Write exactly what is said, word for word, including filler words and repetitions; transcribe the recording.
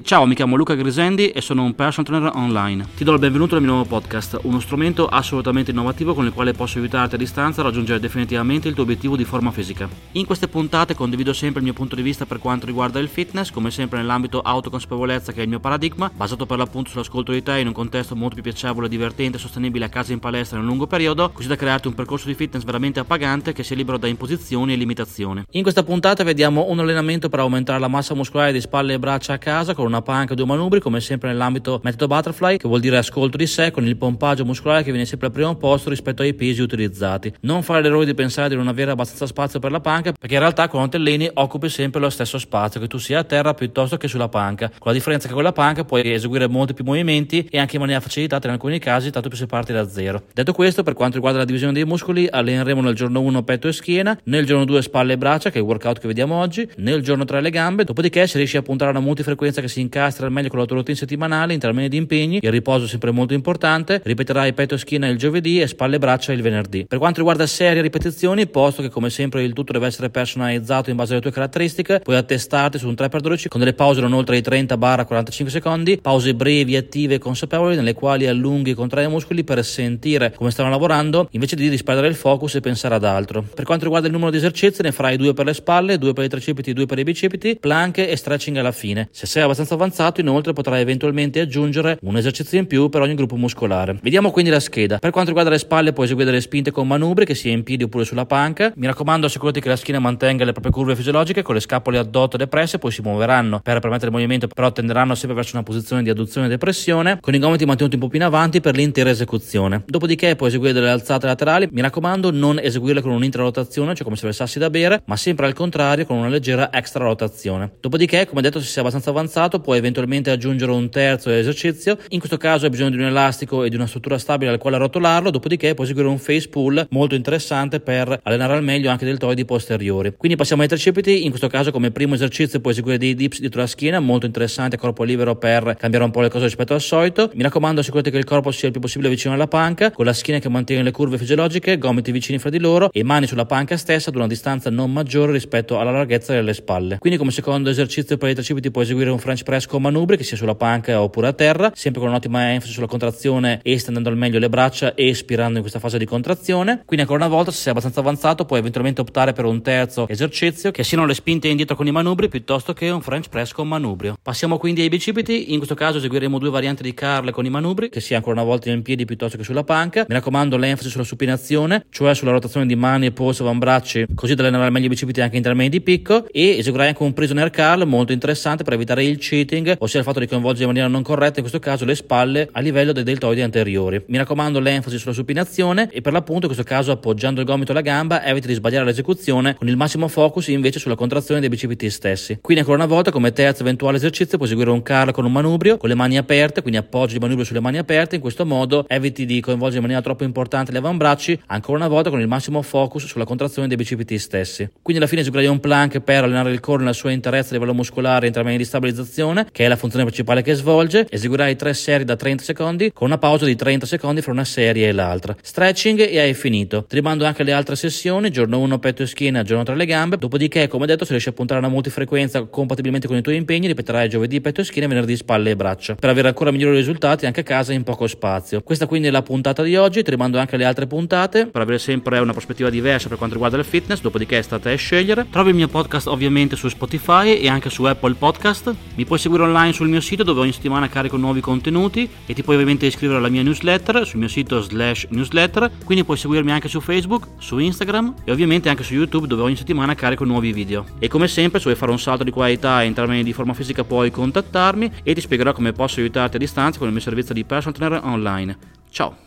Ciao, mi chiamo Luca Grisendi e sono un personal trainer online. Ti do il benvenuto al mio nuovo podcast, uno strumento assolutamente innovativo con il quale posso aiutarti a distanza a raggiungere definitivamente il tuo obiettivo di forma fisica. In queste puntate condivido sempre il mio punto di vista per quanto riguarda il fitness, come sempre nell'ambito autoconsapevolezza, che è il mio paradigma, basato per l'appunto sull'ascolto di te in un contesto molto più piacevole, divertente e sostenibile a casa in palestra in un lungo periodo, così da crearti un percorso di fitness veramente appagante che sia libero da imposizioni e limitazioni. In questa puntata vediamo un allenamento per aumentare la massa muscolare di spalle e braccia a casa con una panca e due manubri, come sempre nell'ambito metodo butterfly, che vuol dire ascolto di sé, con il pompaggio muscolare che viene sempre al primo posto rispetto ai pesi utilizzati. Non fare l'errore di pensare di non avere abbastanza spazio per la panca, perché in realtà quando ti alleni occupi sempre lo stesso spazio, che tu sia a terra piuttosto che sulla panca, con la differenza che con la panca puoi eseguire molti più movimenti e anche in maniera facilitata in alcuni casi, tanto più se parti da zero. Detto questo, per quanto riguarda la divisione dei muscoli, alleneremo nel giorno uno petto e schiena, nel giorno due spalle e braccia, che è il workout che vediamo oggi, nel giorno tre le gambe. Dopodiché, se riesci a puntare a una multifrequenza che si incastra al meglio con la tua routine settimanale in termini di impegni, il riposo è sempre molto importante, ripeterai petto e schiena il giovedì e spalle e braccia il venerdì. Per quanto riguarda serie e ripetizioni, posto che come sempre il tutto deve essere personalizzato in base alle tue caratteristiche, puoi attestarti su un tre per dodici con delle pause non oltre i trenta quarantacinque secondi, pause brevi, attive e consapevoli, nelle quali allunghi e contrai i muscoli per sentire come stanno lavorando invece di disperdere il focus e pensare ad altro. Per quanto riguarda il numero di esercizi, ne farai due per le spalle, due per i tricipiti, due per i bicipiti, planche e stretching alla fine. Se sei abbastanza avanzato, inoltre potrai eventualmente aggiungere un esercizio in più per ogni gruppo muscolare. Vediamo quindi la scheda. Per quanto riguarda le spalle, puoi eseguire delle spinte con manubri, che sia in piedi oppure sulla panca. Mi raccomando, assicurati che la schiena mantenga le proprie curve fisiologiche, con le scapole addotto e depresse, poi si muoveranno per permettere il movimento, però tenderanno sempre verso una posizione di adduzione e depressione, con i gomiti mantenuti un po' più in avanti per l'intera esecuzione. Dopodiché puoi eseguire delle alzate laterali. Mi raccomando, non eseguirle con un'intrarotazione, cioè come se versassi da bere, ma sempre al contrario con una leggera extra rotazione. Dopodiché, come detto, se sei abbastanza avanzato, puoi eventualmente aggiungere un terzo esercizio. In questo caso hai bisogno di un elastico e di una struttura stabile al quale arrotolarlo. Dopodiché puoi eseguire un face pull molto interessante per allenare al meglio anche deltoidi posteriori. Quindi passiamo ai tricipiti. In questo caso, come primo esercizio, puoi eseguire dei dips dietro la schiena molto interessanti a corpo libero per cambiare un po' le cose rispetto al solito. Mi raccomando, assicurati che il corpo sia il più possibile vicino alla panca, con la schiena che mantiene le curve fisiologiche, gomiti vicini fra di loro e mani sulla panca stessa ad una distanza non maggiore rispetto alla larghezza delle spalle. Quindi come secondo esercizio per i tricipiti puoi eseguire un French press con manubri, che sia sulla panca oppure a terra, sempre con un'ottima enfasi sulla contrazione e stendendo al meglio le braccia e espirando in questa fase di contrazione. Quindi ancora una volta, se sei abbastanza avanzato, puoi eventualmente optare per un terzo esercizio, che siano le spinte indietro con i manubri piuttosto che un French press con manubrio. Passiamo quindi ai bicipiti. In questo caso eseguiremo due varianti di curl con i manubri, che sia ancora una volta in piedi piuttosto che sulla panca. Mi raccomando, l'enfasi sulla supinazione, cioè sulla rotazione di mani e polsi e avambracci, così da allenare al meglio i bicipiti anche in termini di picco. E eseguirai anche un prisoner curl molto interessante per evitare il cheating, ossia il fatto di coinvolgere in maniera non corretta, in questo caso, le spalle a livello dei deltoidi anteriori. Mi raccomando, l'enfasi sulla supinazione e per l'appunto in questo caso appoggiando il gomito alla gamba eviti di sbagliare l'esecuzione, con il massimo focus invece sulla contrazione dei bicipiti stessi. Quindi ancora una volta, come terzo eventuale esercizio, puoi eseguire un curl con un manubrio con le mani aperte, quindi appoggi il manubrio sulle mani aperte. In questo modo eviti di coinvolgere in maniera troppo importante gli avambracci, ancora una volta con il massimo focus sulla contrazione dei bicipiti stessi. Quindi alla fine eseguirai un plank per allenare il core nella sua interezza a livello muscolare in termini di stabilizzazione, che è la funzione principale che svolge. Eseguirai tre serie da trenta secondi con una pausa di trenta secondi fra una serie e l'altra. Stretching e hai finito. Ti rimando anche le altre sessioni, giorno uno petto e schiena, giorno tre le gambe. Dopodiché, come detto, se riesci a puntare a una multifrequenza compatibilmente con i tuoi impegni, ripeterai giovedì petto e schiena, venerdì spalle e braccia, per avere ancora migliori risultati anche a casa in poco spazio. Questa quindi è la puntata di oggi. Ti rimando anche le altre puntate per avere sempre una prospettiva diversa per quanto riguarda il fitness. Dopodiché sta a te scegliere. Trovi il mio podcast ovviamente su Spotify e anche su Apple Podcast. Mi puoi seguire online sul mio sito, dove ogni settimana carico nuovi contenuti, e ti puoi ovviamente iscrivere alla mia newsletter sul mio sito slash newsletter. Quindi puoi seguirmi anche su Facebook, su Instagram e ovviamente anche su YouTube, dove ogni settimana carico nuovi video. E come sempre, se vuoi fare un salto di qualità in termini di forma fisica, puoi contattarmi e ti spiegherò come posso aiutarti a distanza con il mio servizio di personal trainer online. Ciao!